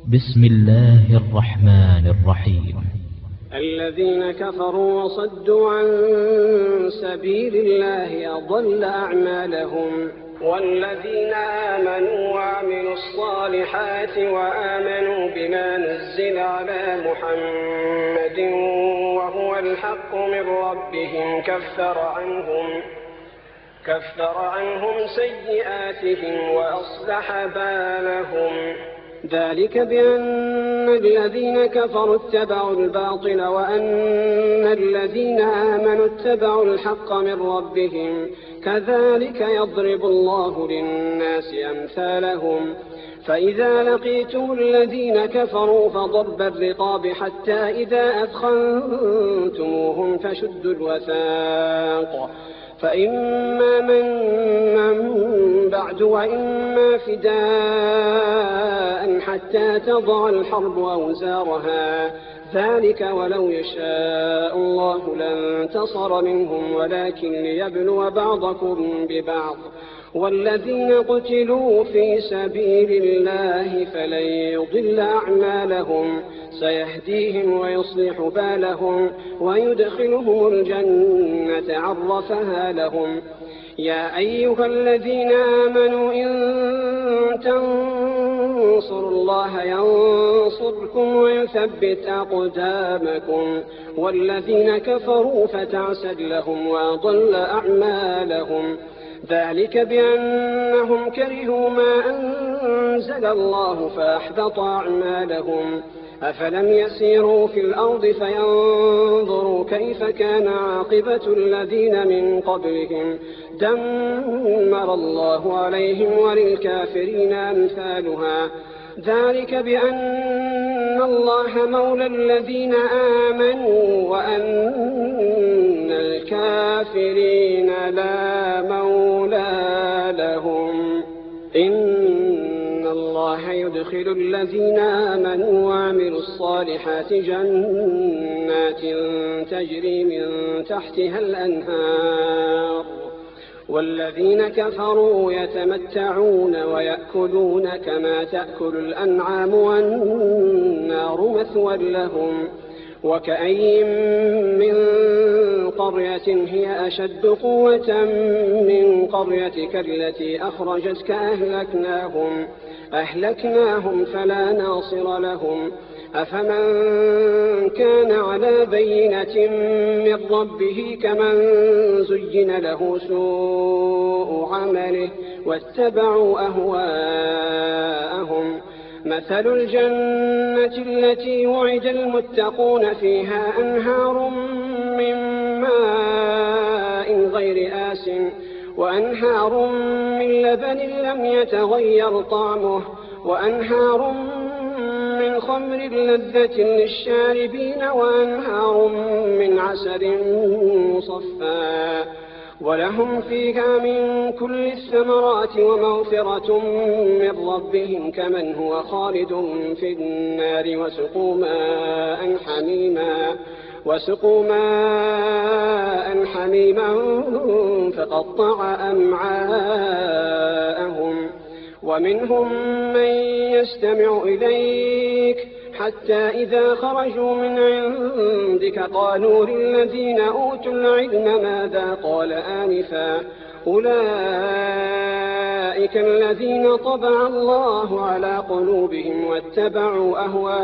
بسم الله الرحمن الرحيم. الذين كفروا وصدوا عن سبيل الله أضل أعمالهم، والذين آمنوا وعملوا الصالحات وآمنوا بما نزل على محمد وهو الحق من ربهم كفر عنهم سيئاتهم وأصلح بالهم. ذلك بأن الذين كفروا اتبعوا الباطل وأن الذين آمنوا اتبعوا الحق من ربهم، كذلك يضرب الله للناس أمثالهم. فإذا لقيتم الذين كفروا فضرب الرقاب حتى إذا أثخنتموهم فشدوا الوثاق، فإما من بعد وإما فداء حتى تضع الحرب أوزارها، ذلك ولو يشاء الله لانتصر منهم ولكن ليبلو بعضكم ببعض. والذين قتلوا في سبيل الله فلن يضل أعمالهم، سيهديهم ويصلح بالهم ويدخلهم الجنة عرفها لهم. يا أيها الذين آمنوا إن تنصروا الله ينصركم ويثبت أقدامكم. والذين كفروا فتعسد لهم وأضل أعمالهم، ذلك بأنهم كرهوا ما أنزل الله فأحبط أعمالهم. أفلم يسيروا في الأرض فينظروا كيف كان عاقبة الذين من قبلهم، دمر الله عليهم وللكافرين أمثالها. ذلك بأن الله مولى الذين آمنوا وأن الكافرين لا مولى لهم. إن الله يدخل الذين آمنوا وعملوا الصالحات جنات تجري من تحتها الأنهار، والذين كفروا يتمتعون ويأكلون كما تأكل الأنعام والنار مثوى لهم. وكأين من قرية هي أشد قوة من قريتك التي أخرجتك أهلكناهم فلا ناصر لهم. أفمن كان على بينة من ربه كمن زين له سوء عمله واتبعوا أهواءهم. مثل الجنة التي وعد المتقون فيها أنهار من ماء غير آسٍ وأنهار من لبن لم يتغير طعمه وأنهار من خمر لذة للشاربين وأنهار من عسل مصفى، ولهم فيها من كل الثمرات ومغفرة من ربهم كمن هو خالد في النار وسقوا ماء حميما فقطع أمعاءهم. ومنهم من يستمع إليك حتى إذا خرجوا من عندك قالوا للذين أوتوا العلم ماذا قال آنفا، أولئك الذين طبع الله على قلوبهم واتبعوا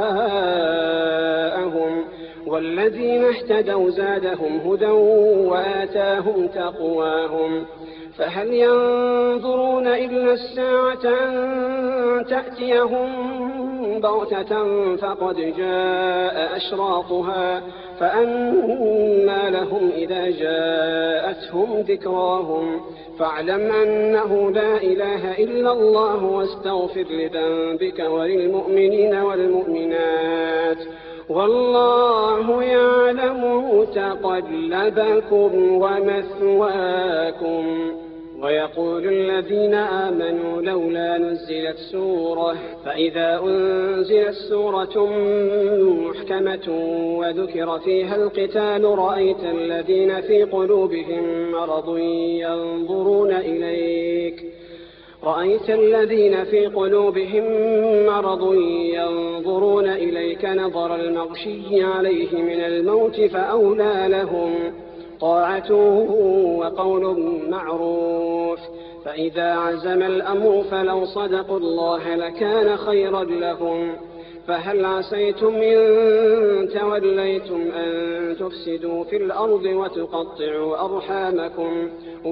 أهواءهم. والذين اهتدوا زادهم هدى وآتاهم تقواهم. فهل ينظرون إلا الساعة أن تأتيهم بغتة فقد جاء أشراطها، فأنى لهم إذا جاءتهم ذكراهم. فاعلم أنه لا إله إلا الله واستغفر لذنبك وللمؤمنين والمؤمنات، والله يعلم متقلبكم ومثواكم. ويقول الذين آمنوا لولا نزلت سورة، فإذا أنزلت سورة محكمة وذكر فيها القتال رأيت الذين في قلوبهم مرض ينظرون إليك رأيت الذين في قلوبهم مرض ينظرون إليك نظر المغشي عليه من الموت فأولى لهم طاعة وقول معروف. فإذا عزم الأمر فلو صدقوا الله لكان خيرا لهم. فهل عسيتم إن توليتم أن تفسدوا في الأرض وتقطعوا أرحامكم؟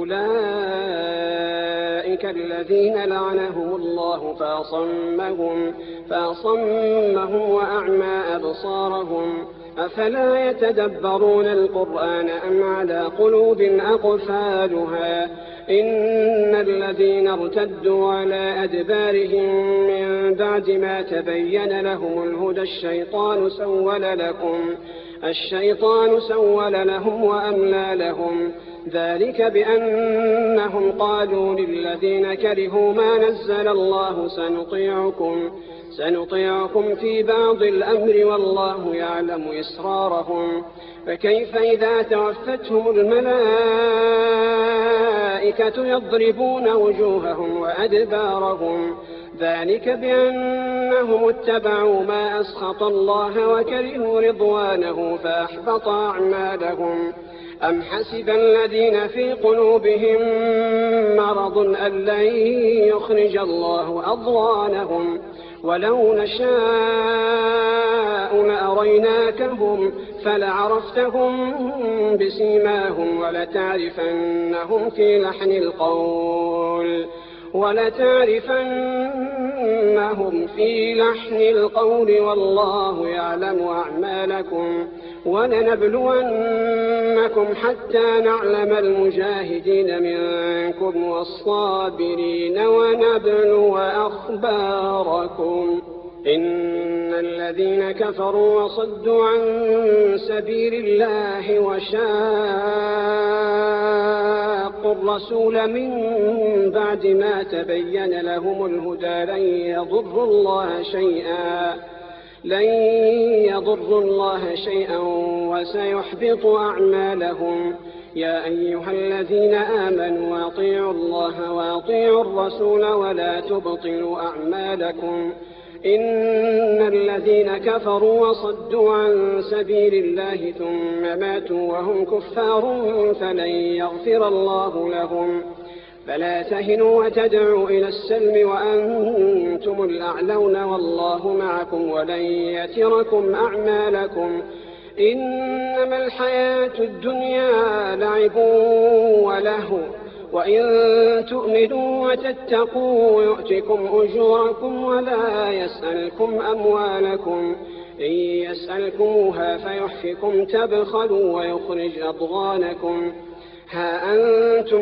أولئك الذين لعنهم الله فأصمهم وأعمى أبصارهم. أفلا يتدبرون القرآن أم على قلوب أقفالها؟ إن الذين ارتدوا على أدبارهم من بعد ما تبين لهم الهدى الشيطان سول لهم وأملى لهم. ذلك بأنهم قالوا للذين كرهوا ما نزل الله سنطيعكم في بعض الأمر والله يعلم إسرارهم. فكيف إذا توفتهم الملائكة يضربون وجوههم وأدبارهم؟ ذلك بأنهم اتبعوا ما أسخط الله وكرهوا رضوانه فأحبط أعمالهم. أم حسب الذين في قلوبهم مرض أن لن يخرج الله أضغانهم؟ ولو نشاء لأريناكهم فلعرفتهم بسيماهم ولتعرفنهم في لحن القول والله يعلم أعمالكم. ولنبلونكم حتى نعلم المجاهدين منكم والصابرين ونبلو أخباركم. إن الذين كفروا وصدوا عن سبيل الله وشاقوا الرسول من بعد ما تبين لهم الهدى لن يضروا الله شيئا وسيحبط أعمالهم. يا أيها الذين آمنوا أطيعوا الله وأطيعوا الرسول ولا تبطلوا أعمالكم. إن الذين كفروا وصدوا عن سبيل الله ثم ماتوا وهم كفار فلن يغفر الله لهم. فلا تهنوا وتدعوا إلى السلم وأنتم الأعلون والله معكم ولن يتركم أعمالكم. إنما الحياة الدنيا لعب ولهو وإن تؤمنوا وتتقوا يؤتكم أجوركم ولا يسألكم أموالكم. إن يسألكموها فيحفكم تبخلوا ويخرج أضغانكم. ها أنتم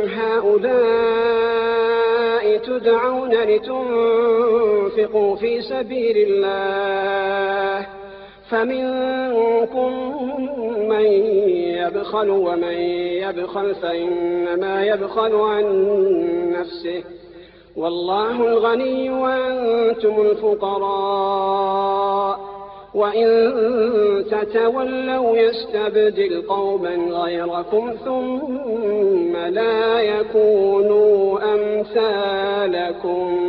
هؤلاء تدعون لتنفقوا في سبيل الله فمنكم من يبخل ومن يبخل فإنما يبخل عن نفسه والله الغني وأنتم الفقراء. وإن تتولوا يستبدل قوما غيركم ثم لا يكونوا أمثالكم.